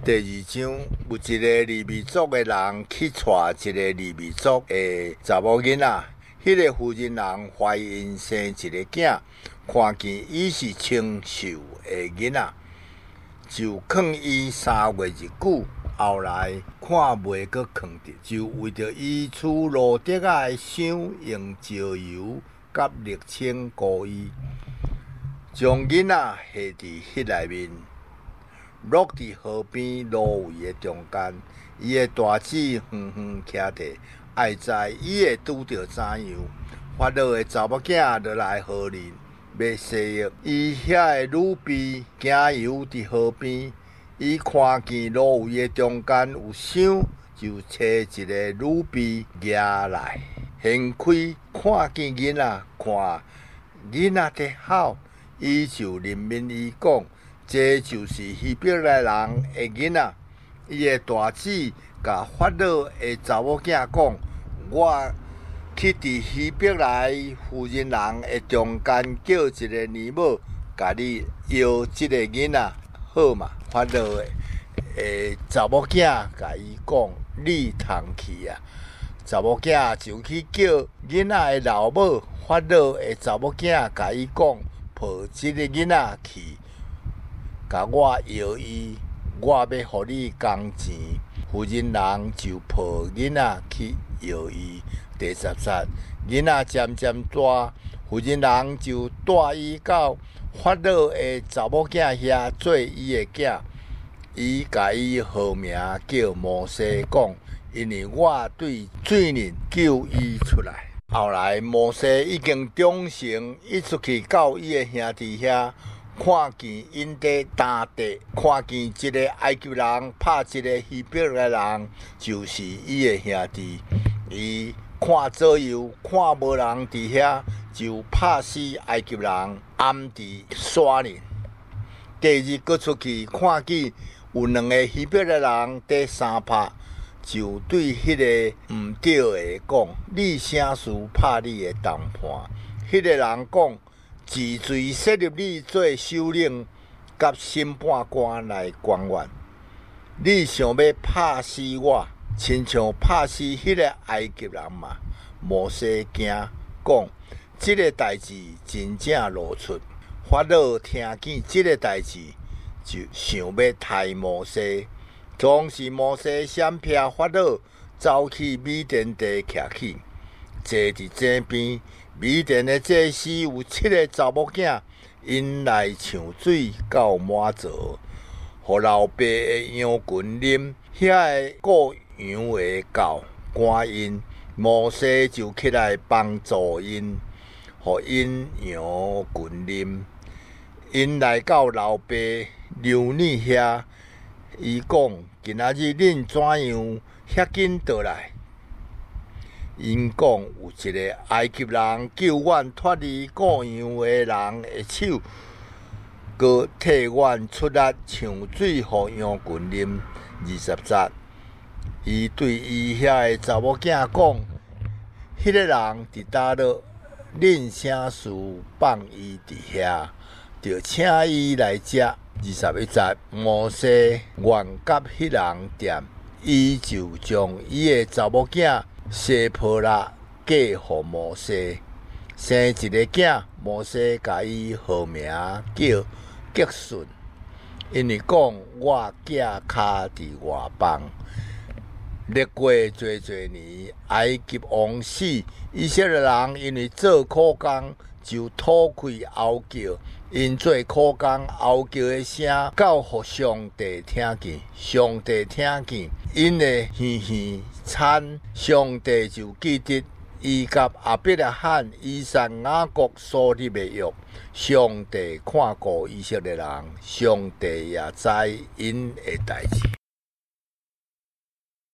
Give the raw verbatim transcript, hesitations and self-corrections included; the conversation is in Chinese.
第二章有一个利未族的人去娶一个利未族的查某囡仔，迄、那个妇人人怀孕生一个囝，看见伊是清秀的囡仔，就劝伊三月日久，后来看袂阁劝得，就为着伊娶罗德仔想用石油甲沥青膏伊，将囡仔下伫迄内面。落伫河边芦苇的中间，伊的大姊远远徛伫，爱知伊会拄着怎样。法老的查某囝就来河里要洗浴，伊遐的女婢行游伫河边，伊看见芦苇的中间有箱，就找一个女婢拿来，掀开看见囡仔，看囡仔在哭，伊就任命伊讲。这就是希伯来人的囡仔，伊的大姊甲法老的查某囝讲：我去伫希伯来妇人人的中间叫一个年母，甲你要即个囡仔，好嘛？法老的诶查某囝甲伊讲：你通去啊！查某囝就去叫囡仔的老母，法老的查某囝甲伊讲：抱即个囡仔去。甲我摇伊，我要互你工钱。妇人人就抱囡仔去摇伊。第十节，囡仔渐渐大，妇人人就带伊到法老的查某囝遐做伊的囝。伊甲伊号名叫摩西，讲因为我对水人救伊出来。后来摩西已经长成，伊出去到伊的兄弟遐。看见因在打地，看见一个埃及人拍一个希伯来人，就是伊的兄弟。伊看左右，看无人伫遐，就拍死埃及人，暗伫山林。第二日佫出去，看见有两个希伯来人在相拍，就对迄个毋对的讲：你啥事拍你的同伴？迄、那个人讲。治罪设立你做首领，甲审判官来管管。你想要拍死我，亲像拍死迄个埃及人嘛？摩西惊，讲即个代志真正露出。法老听见即个代志，就想要杀摩西。总是摩西闪避法老，走去米甸地徛起，坐伫井边。米甸的祭司有七个查某囝，因来抢水到满座，互老爸的羊群啉。遐个顾羊的狗赶因，摩西就起来帮助因，互因羊群啉。因来到老爸流奶遐，伊讲：今仔日恁怎样遐紧倒来？因讲有一个埃及人救阮脱离雇羊的人的手，佮替阮出力抢水，互羊群啉。二十节，伊对伊遐个查某囝讲：迄、那个人伫倒落，恁啥事放伊伫遐，就请伊来食。二十一节，摩西愿甲迄人掂，伊就将伊的查某囝。西坡拉嫁予摩西，生一个囝，摩西甲伊号名叫吉顺，因为讲我囝卡伫外邦。历过侪侪年，埃及王死，以色列人因为做苦工，就吐气嚎叫，因做苦工嚎叫的声，到互上帝听见，上帝听见，因的嘻嘻惨，上帝就记得伊甲亚伯拉罕、以撒、雅各所立的约。上帝看顾以色列人，上帝也知因的代志。